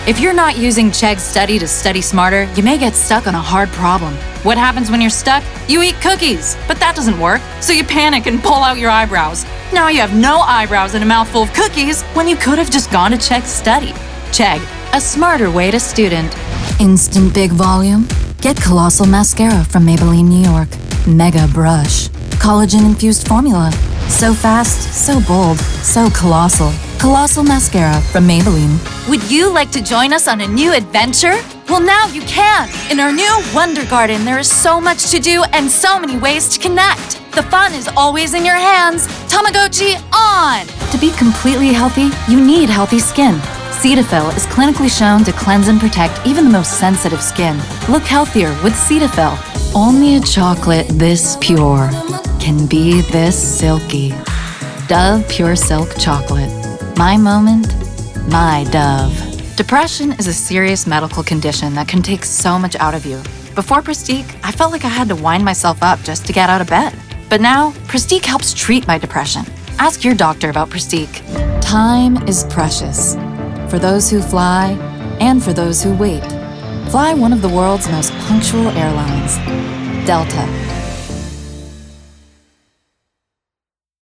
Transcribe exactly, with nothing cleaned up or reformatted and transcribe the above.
If you're not using Chegg Study to study smarter, you may get stuck on a hard problem. What happens when you're stuck? You eat cookies, but that doesn't work, so you panic and pull out your eyebrows. Now you have no eyebrows and a mouthful of cookies when you could have just gone to Chegg Study. Chegg, a smarter way to student. Instant big volume? Get Colossal Mascara from Maybelline New York. Mega Brush. Collagen-infused formula. So fast, so bold, so colossal. Colossal Mascara from Maybelline. Would you like to join us on a new adventure? Well, now you can! In our new Wonder Garden, there is so much to do and so many ways to connect. The fun is always in your hands. Tamagotchi on! To be completely healthy, you need healthy skin. Cetaphil is clinically shown to cleanse and protect even the most sensitive skin. Look healthier with Cetaphil. Only a chocolate this pure can be this silky. Dove Pure Silk Chocolate. My moment, my Dove. Depression is a serious medical condition that can take so much out of you. Before Pristique, I felt like I had to wind myself up just to get out of bed. But now, Pristique helps treat my depression. Ask your doctor about Pristique. Time is precious. For those who fly, and for those who wait. Fly one of the world's most punctual airlines. Delta.